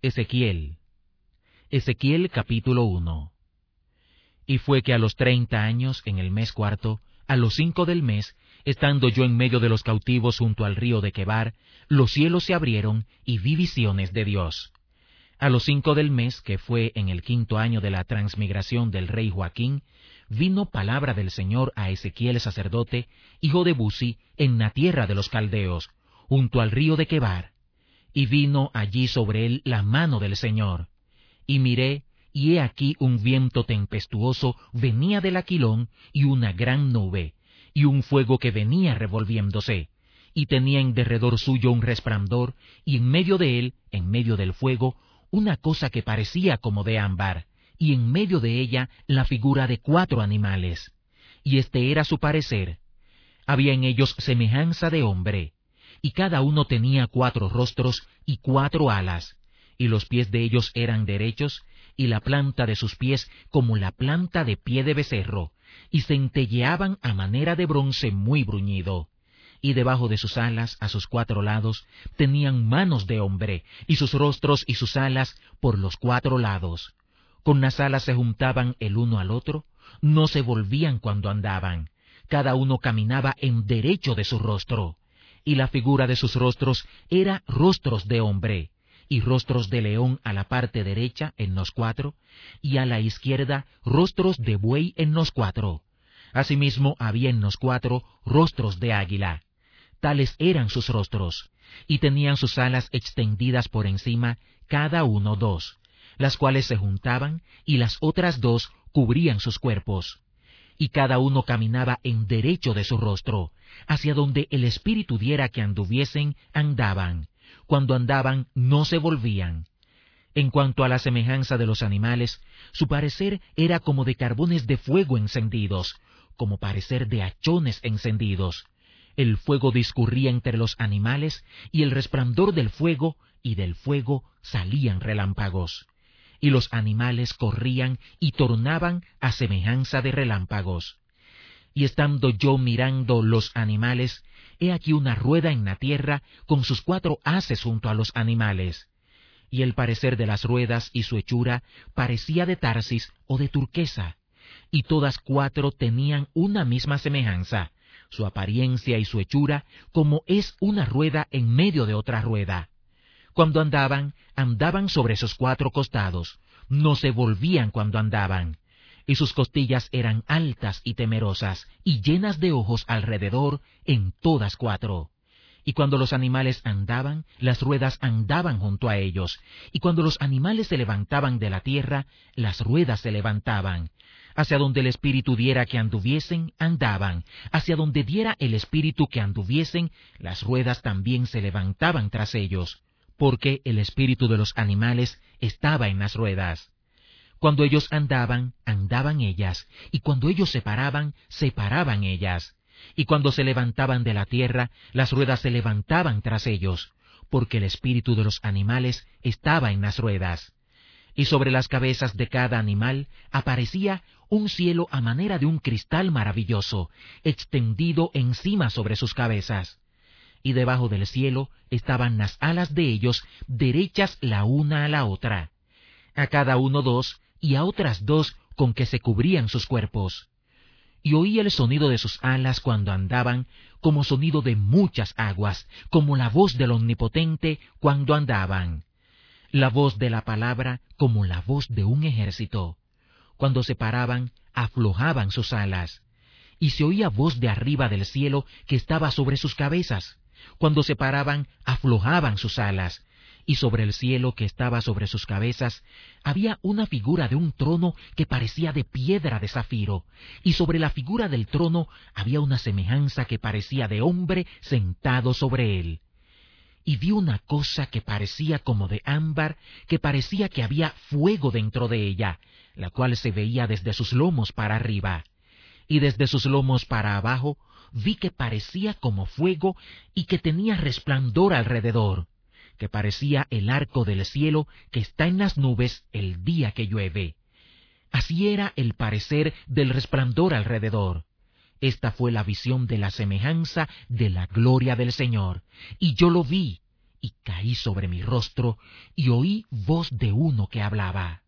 Ezequiel capítulo 1. Y fue que a los 30 años, en el mes cuarto, a los 5 del mes, estando yo en medio de los cautivos junto al río de Quebar, los cielos se abrieron y vi visiones de Dios. A los 5 del mes, que fue en el 5º año de la transmigración del rey Joaquín, vino palabra del Señor a Ezequiel sacerdote, hijo de Buzi, en la tierra de los caldeos, junto al río de Quebar. Y vino allí sobre él la mano del Señor. Y miré, y he aquí un viento tempestuoso venía del Aquilón, y una gran nube, y un fuego que venía revolviéndose, y tenía en derredor suyo un resplandor, y en medio de él, en medio del fuego, una cosa que parecía como de ámbar, y en medio de ella la figura de 4 animales. Y este era su parecer. Había en ellos semejanza de hombre, y cada uno tenía 4 rostros y 4 alas, y los pies de ellos eran derechos, y la planta de sus pies como la planta de pie de becerro, y centelleaban a manera de bronce muy bruñido. Y debajo de sus alas, a sus 4 lados, tenían manos de hombre, y sus rostros y sus alas por los 4 lados. Con las alas se juntaban el uno al otro, no se volvían cuando andaban, cada uno caminaba en derecho de su rostro. Y la figura de sus rostros era rostros de hombre, y rostros de león a la parte derecha en los 4, y a la izquierda rostros de buey en los 4. Asimismo había en los 4 rostros de águila. Tales eran sus rostros, y tenían sus alas extendidas por encima, cada uno 2, las cuales se juntaban, y las otras 2 cubrían sus cuerpos. Y cada uno caminaba en derecho de su rostro, hacia donde el Espíritu diera que anduviesen, andaban. Cuando andaban, no se volvían. En cuanto a la semejanza de los animales, su parecer era como de carbones de fuego encendidos, como parecer de hachones encendidos. El fuego discurría entre los animales, y el resplandor del fuego, y del fuego salían relámpagos. Y los animales corrían y tornaban a semejanza de relámpagos. Y estando yo mirando los animales, he aquí una rueda en la tierra con sus 4 haces junto a los animales. Y el parecer de las ruedas y su hechura parecía de Tarsis o de turquesa. Y todas 4 tenían una misma semejanza, su apariencia y su hechura como es una rueda en medio de otra rueda. Cuando andaban, andaban sobre sus 4 costados, no se volvían cuando andaban. Y sus costillas eran altas y temerosas, y llenas de ojos alrededor en todas 4. Y cuando los animales andaban, las ruedas andaban junto a ellos, y cuando los animales se levantaban de la tierra, las ruedas se levantaban. Hacia donde el Espíritu diera que anduviesen, andaban. Hacia donde diera el Espíritu que anduviesen, las ruedas también se levantaban tras ellos, porque el espíritu de los animales estaba en las ruedas. Cuando ellos andaban, andaban ellas, y cuando ellos se paraban, se paraban ellas. Y cuando se levantaban de la tierra, las ruedas se levantaban tras ellos, porque el espíritu de los animales estaba en las ruedas. Y sobre las cabezas de cada animal aparecía un cielo a manera de un cristal maravilloso, extendido encima sobre sus cabezas. Y debajo del cielo estaban las alas de ellos, derechas la una a la otra. A cada uno 2, y a otras 2 con que se cubrían sus cuerpos. Y oí el sonido de sus alas cuando andaban, como sonido de muchas aguas, como la voz del Omnipotente cuando andaban. La voz de la palabra como la voz de un ejército. Cuando se paraban, aflojaban sus alas. Y se oía voz de arriba del cielo que estaba sobre sus cabezas. Cuando se paraban, aflojaban sus alas. Y sobre el cielo que estaba sobre sus cabezas, había una figura de un trono que parecía de piedra de zafiro, y sobre la figura del trono había una semejanza que parecía de hombre sentado sobre él. Y vi una cosa que parecía como de ámbar, que parecía que había fuego dentro de ella, la cual se veía desde sus lomos para arriba. Y desde sus lomos para abajo vi que parecía como fuego y que tenía resplandor alrededor, que parecía el arco del cielo que está en las nubes el día que llueve. Así era el parecer del resplandor alrededor. Esta fue la visión de la semejanza de la gloria del Señor, y yo lo vi, y caí sobre mi rostro, y oí voz de uno que hablaba.